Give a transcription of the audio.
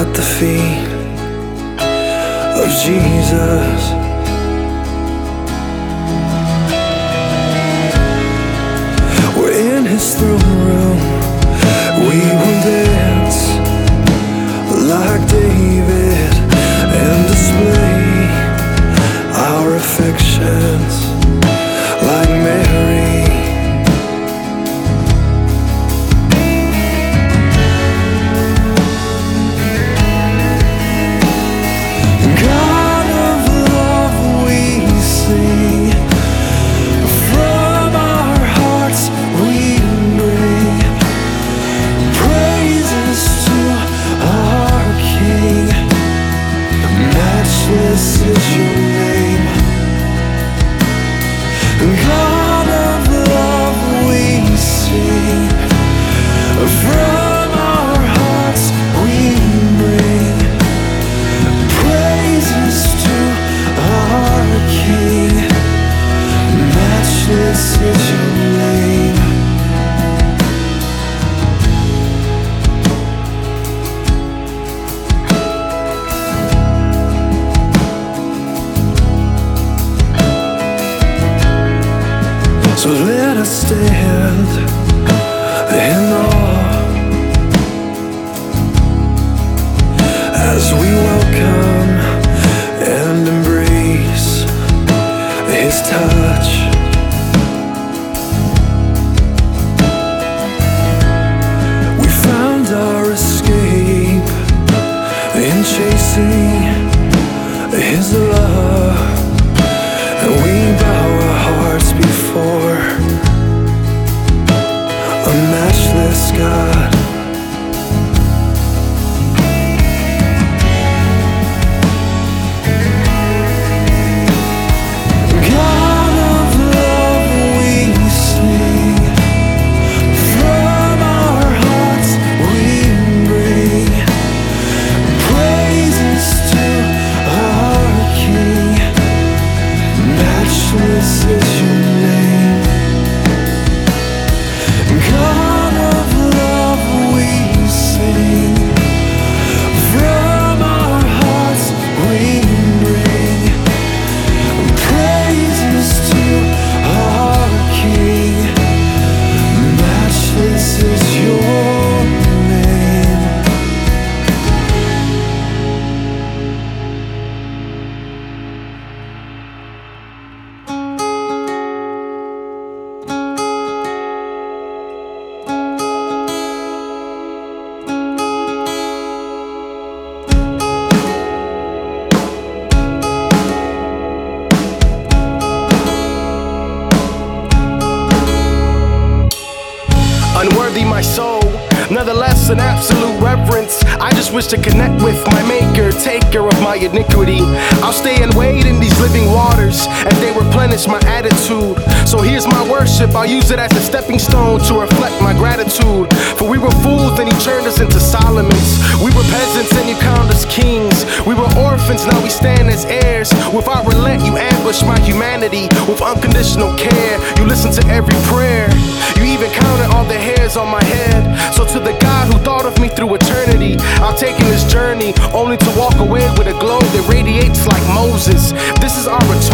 at the feet of Jesus. We're in His throne room. We will dance like David and display our affections like Mary. This is your name, God of love. We sing from our hearts. We bring praises to our King. Matchless is your name. So let us stand in awe as we welcome and embrace His touch. We found our escape in chasing His love, and we bow our hearts before a matchless God. God of love, we sing from our hearts. We bring praises to our King. Matchless is your name, God of love. We sing from our hearts. We bring praises to our King. Matchless is your name. Unworthy my soul, nonetheless an absolute reverence. I just wish to connect with my maker, taker of my iniquity. I'll stay and wade in these living waters as they replenish my attitude. So here's my worship, I'll use it as a stepping stone to reflect my gratitude. For we were fools and He turned us into Solomons. We were peasants and You crowned us kings. We were orphans, now we stand as heirs. Without relent You ambush my humanity with unconditional care. You listen to every prayer, You even counted all the hairs on my head. So to the God who thought of me through eternity, I've taken this journey only to walk away with a glow that radiates like Moses. This is our return.